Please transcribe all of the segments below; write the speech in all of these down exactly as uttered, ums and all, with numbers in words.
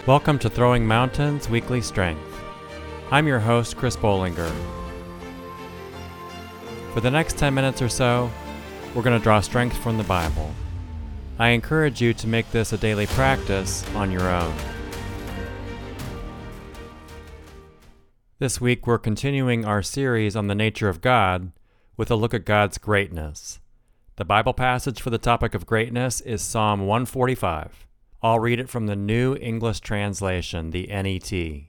Welcome to Throwing Mountains Weekly Strength. I'm your host, Chris Bollinger. For the next ten minutes or so, we're going to draw strength from the Bible. I encourage you to make this a daily practice on your own. This week, we're continuing our series on the nature of God with a look at God's greatness. The Bible passage for the topic of greatness is Psalm one forty-five. I'll read it from the New English Translation, the N E T.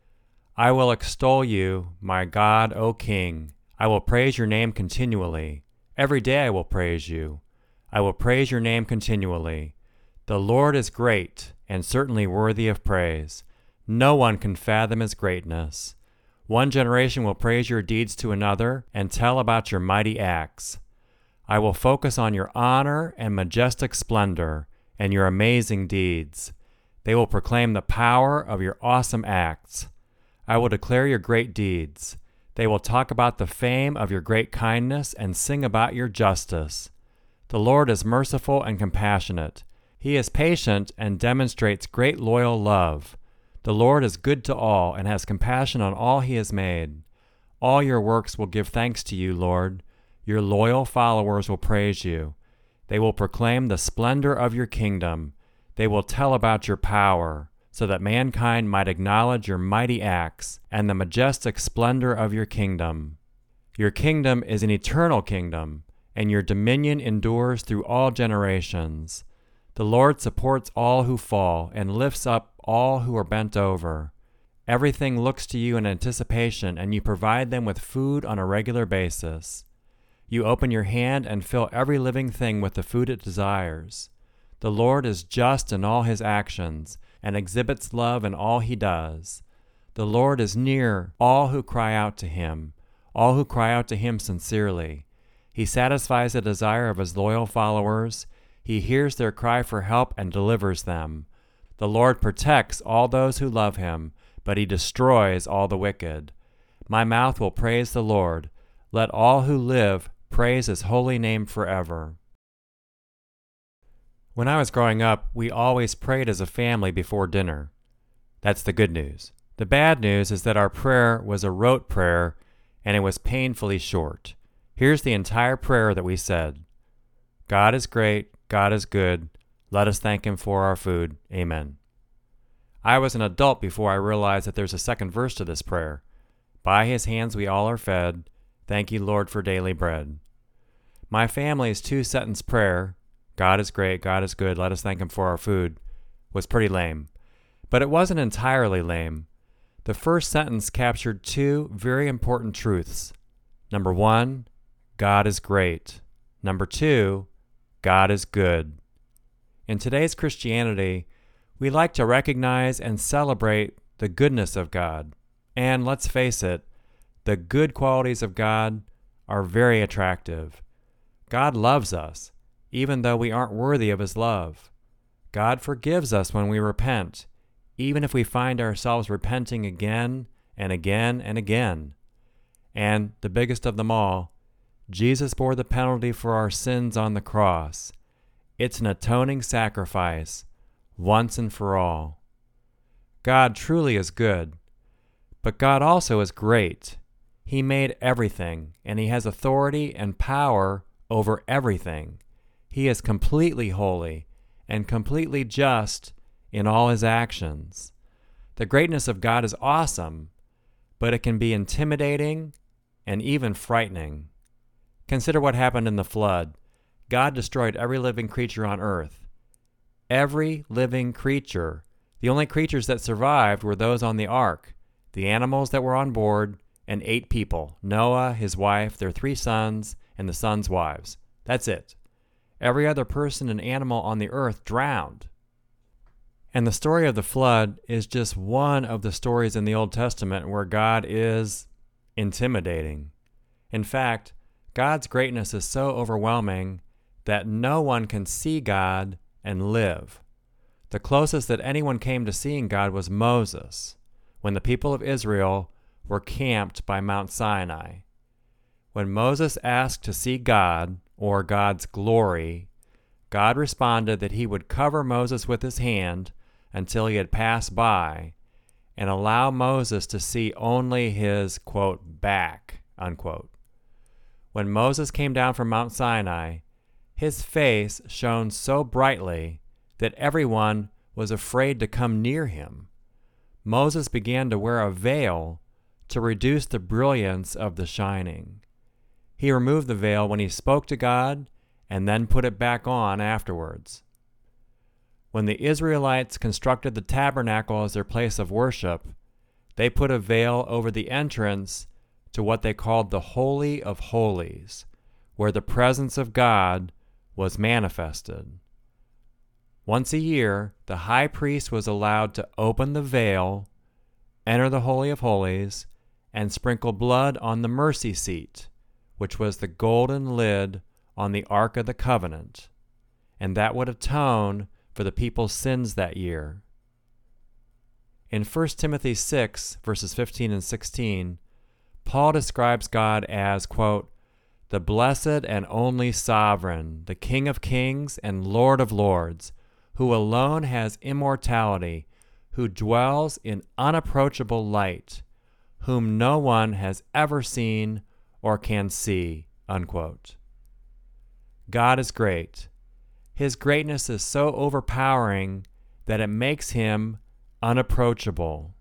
I will extol you, my God, O King. I will praise your name continually. Every day I will praise you. I will praise your name continually. The Lord is great and certainly worthy of praise. No one can fathom his greatness. One generation will praise your deeds to another and tell about your mighty acts. I will focus on your honor and majestic splendor and your amazing deeds. They will proclaim the power of your awesome acts. I will declare your great deeds. They will talk about the fame of your great kindness and sing about your justice. The Lord is merciful and compassionate. He is patient and demonstrates great loyal love. The Lord is good to all and has compassion on all he has made. All your works will give thanks to you, Lord. Your loyal followers will praise you. They will proclaim the splendor of your kingdom. They will tell about your power, so that mankind might acknowledge your mighty acts and the majestic splendor of your kingdom. Your kingdom is an eternal kingdom, and your dominion endures through all generations. The Lord supports all who fall and lifts up all who are bent over. Everything looks to you in anticipation, and you provide them with food on a regular basis. You open your hand and fill every living thing with the food it desires. The Lord is just in all his actions and exhibits love in all he does. The Lord is near all who cry out to him, all who cry out to him sincerely. He satisfies the desire of his loyal followers. He hears their cry for help and delivers them. The Lord protects all those who love him, but he destroys all the wicked. My mouth will praise the Lord. Let all who live praise his holy name forever. When I was growing up, we always prayed as a family before dinner. That's the good news. The bad news is that our prayer was a rote prayer, and it was painfully short. Here's the entire prayer that we said. God is great, God is good. Let us thank him for our food. Amen. I was an adult before I realized that there's a second verse to this prayer. By his hands we all are fed. Thank you, Lord, for daily bread. My family's two-sentence prayer, God is great, God is good, let us thank him for our food, was pretty lame. But it wasn't entirely lame. The first sentence captured two very important truths. Number one, God is great. Number two, God is good. In today's Christianity, we like to recognize and celebrate the goodness of God. And let's face it, the good qualities of God are very attractive. God loves us, even though we aren't worthy of his love. God forgives us when we repent, even if we find ourselves repenting again and again and again. And the biggest of them all, Jesus bore the penalty for our sins on the cross. It's an atoning sacrifice, once and for all. God truly is good, but God also is great. He made everything, and he has authority and power over everything. He is completely holy and completely just in all his actions. The greatness of God is awesome, but it can be intimidating and even frightening. Consider what happened in the flood. God destroyed every living creature on earth. Every living creature. The only creatures that survived were those on the ark, the animals that were on board, and eight people, Noah, his wife, their three sons, and the sons' wives. That's it. Every other person and animal on the earth drowned. And the story of the flood is just one of the stories in the Old Testament where God is intimidating. In fact, God's greatness is so overwhelming that no one can see God and live. The closest that anyone came to seeing God was Moses, when the people of Israel were camped by Mount Sinai. When Moses asked to see God, or God's glory, God responded that he would cover Moses with his hand until he had passed by, and allow Moses to see only his, quote, back, unquote. When Moses came down from Mount Sinai, his face shone so brightly that everyone was afraid to come near him. Moses began to wear a veil to reduce the brilliance of the shining. He removed the veil when he spoke to God and then put it back on afterwards. When the Israelites constructed the tabernacle as their place of worship, they put a veil over the entrance to what they called the Holy of Holies, where the presence of God was manifested. Once a year, the high priest was allowed to open the veil, enter the Holy of Holies, and sprinkle blood on the mercy seat, which was the golden lid on the Ark of the Covenant, and that would atone for the people's sins that year. In First Timothy six, verses fifteen and sixteen, Paul describes God as, quote, the blessed and only sovereign, the King of kings and Lord of lords, who alone has immortality, who dwells in unapproachable light, whom no one has ever seen or can see, unquote. God is great. His greatness is so overpowering that it makes him unapproachable.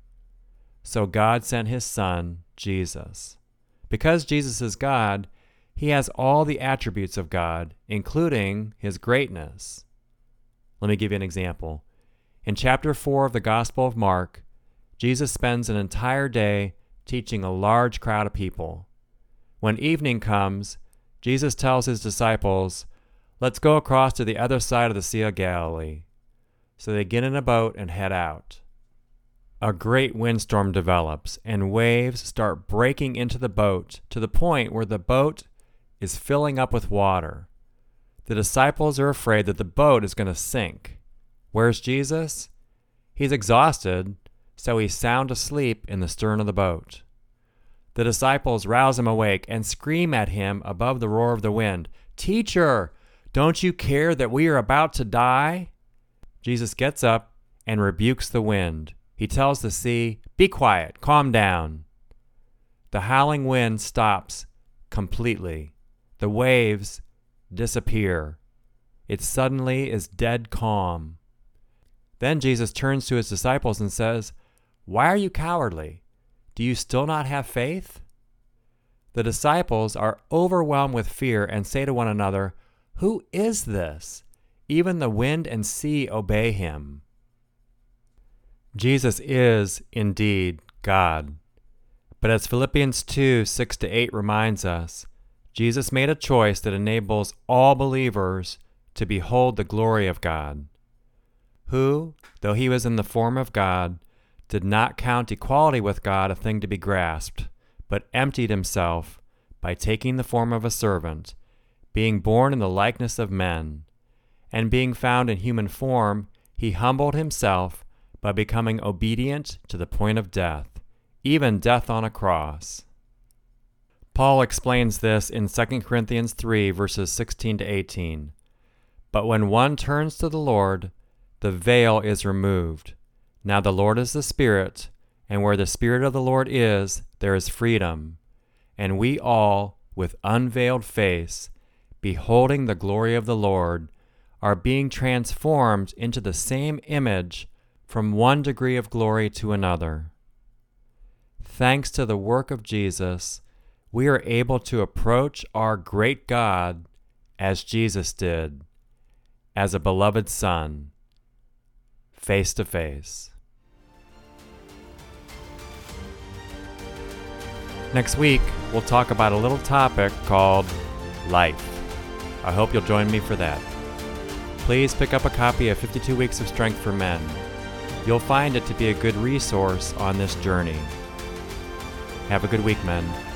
So God sent his Son, Jesus. Because Jesus is God, he has all the attributes of God, including his greatness. Let me give you an example. In chapter four of the Gospel of Mark, Jesus spends an entire day teaching a large crowd of people. When evening comes, Jesus tells his disciples, let's go across to the other side of the Sea of Galilee. So they get in a boat and head out. A great windstorm develops, and waves start breaking into the boat to the point where the boat is filling up with water. The disciples are afraid that the boat is going to sink. Where's Jesus? He's exhausted, so he's sound asleep in the stern of the boat. The disciples rouse him awake and scream at him above the roar of the wind, Teacher, don't you care that we are about to die? Jesus gets up and rebukes the wind. He tells the sea, Be quiet, calm down. The howling wind stops completely. The waves disappear. It suddenly is dead calm. Then Jesus turns to his disciples and says, Why are you cowardly? Do you still not have faith? The disciples are overwhelmed with fear and say to one another, Who is this? Even the wind and sea obey him. Jesus is indeed God. But as Philippians two, six to eight reminds us, Jesus made a choice that enables all believers to behold the glory of God, who, though he was in the form of God, did not count equality with God a thing to be grasped, but emptied himself by taking the form of a servant, being born in the likeness of men. And being found in human form, he humbled himself by becoming obedient to the point of death, even death on a cross. Paul explains this in Second Corinthians three, verses sixteen to eighteen. But when one turns to the Lord, the veil is removed. Now the Lord is the Spirit, and where the Spirit of the Lord is, there is freedom. And we all, with unveiled face, beholding the glory of the Lord, are being transformed into the same image from one degree of glory to another. Thanks to the work of Jesus, we are able to approach our great God as Jesus did, as a beloved Son, face to face. Next week, we'll talk about a little topic called life. I hope you'll join me for that. Please pick up a copy of fifty-two Weeks of Strength for Men. You'll find it to be a good resource on this journey. Have a good week, men.